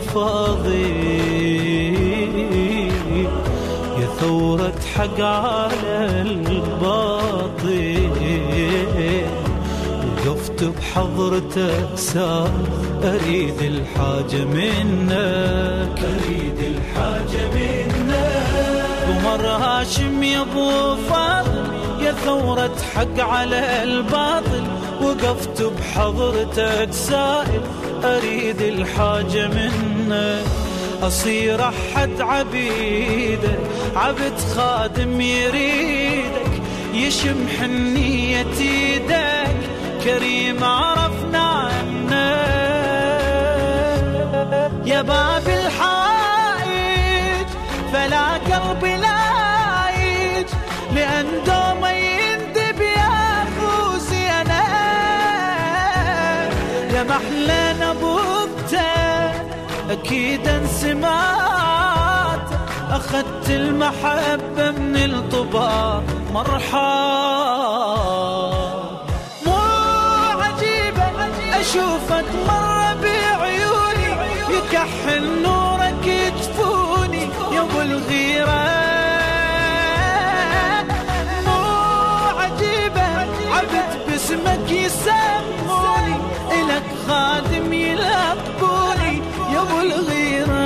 فاضي يا ثورة حق على الباطل، وقفت بحضرتك ساعة أريد الحاجة منك، أريد الحاجة منك. قمر هاشم يا ابو فاضل يا ثورة حق على الباطل، وقفت بحضرتك سائل أريد الحاجة منك. أصير أحد عبيدك عبد خادم يريدك، يشم حنية يدك كريم عرفنا عنك. يا باب الحائج فلا قلبي لايج، لأن دوما يندب يا فوزي أنا. يا محلى نبوته أكيد انسمات، أخذت المحبة من الطباع مرحب. مو عجيبة أشوفك مرة بعيوني، يكحل نورك يجفوني يا ابو الغيرة. مو عجيبة عبد باسمك يسموني، إلك خادم يلقبوني يا ابو الغيرة.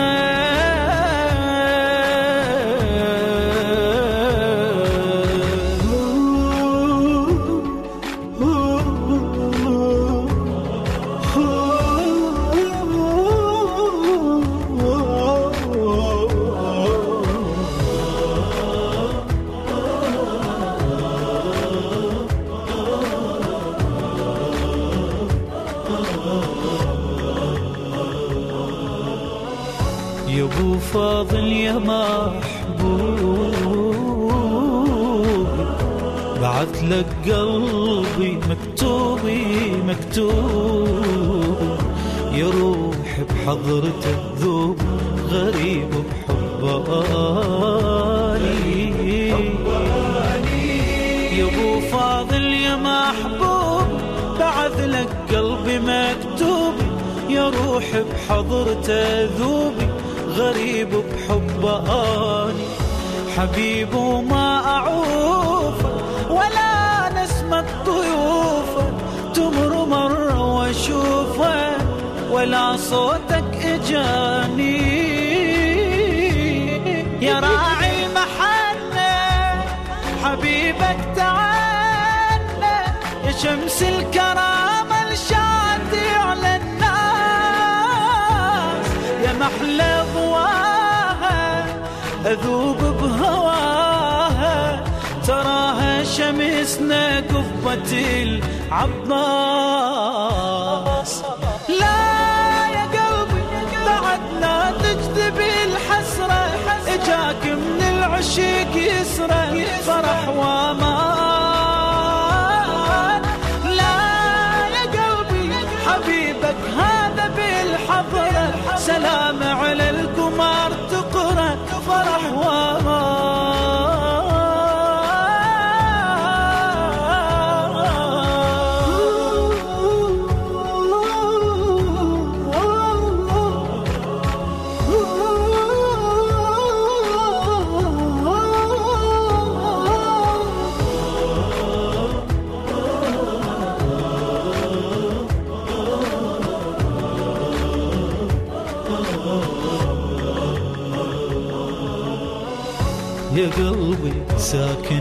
يا ابو فاضل يا محبوب، بعث لك قلبي مكتوبي مكتوب، يا روح بحضرتك ذوب غريب بحباني. يا ابو فاضل يا محبوب، بعث لك قلبي مكتوب، يا روح بحضرته ذوبي غريب بحباني. حبيب وما أعوفه ولا نسمة ضيوفه، تمر مرة واشوفه ولا صوتك اجاني. يا راعي المحنة حبيبك تعالى، يا شمس الكرامة الشاطئ على الناس. يا محلى ضواها أذوب بهواها، تراها شمسنا قفة العباس. لا يا قلبي بعدنا تجذب الحسرة، اجاك من العشق يسرى فرح وامان. لا يا قلبي حبيبك هذا بالحضرة، سلام على القمر تقرأ فرح وامان. يا قلبي ساكن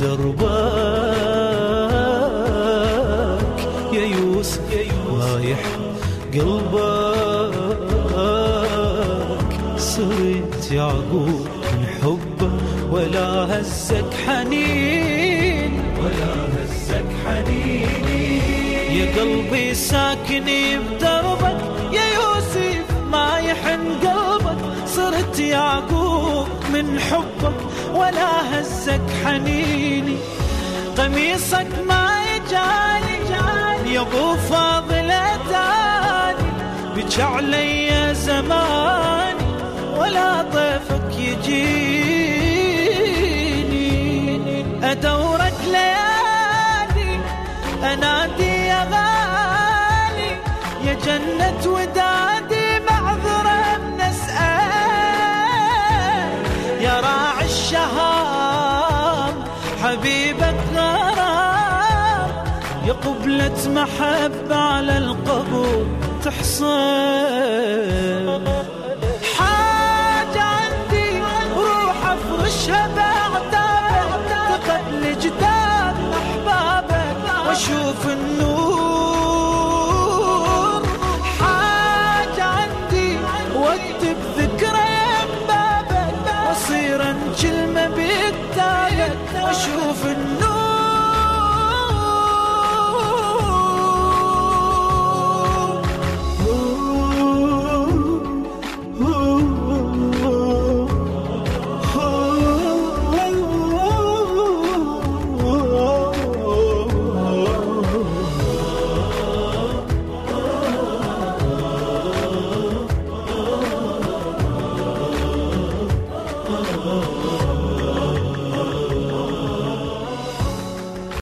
بدربك، يا يوسف رايح قلبك، صرت يعقوب من حبه ولا هزك حنين، ولا هزك حنيني. يا قلبي ساكن بدربك، يا يوسف ما يحن قلبك، صرت يعقوب من حبك ولا هزك حنيني. قميصك ما يجاني يا ابو فاضل اتاني، بك علي زماني ولا طيفك يجيني. ادورك ليالي انادي يا غالي، يا جنة ودادي معذرة من حبيبك غرام، يا قبلة محبة على القبول تحصل. حاجة عندي روح افرشها بعتابك، تقبل جداد احبابك واشوف النور. حاجة عندي واكتب ذكرى يم بابك، واصير انجل ما بكتابك واشوف النور.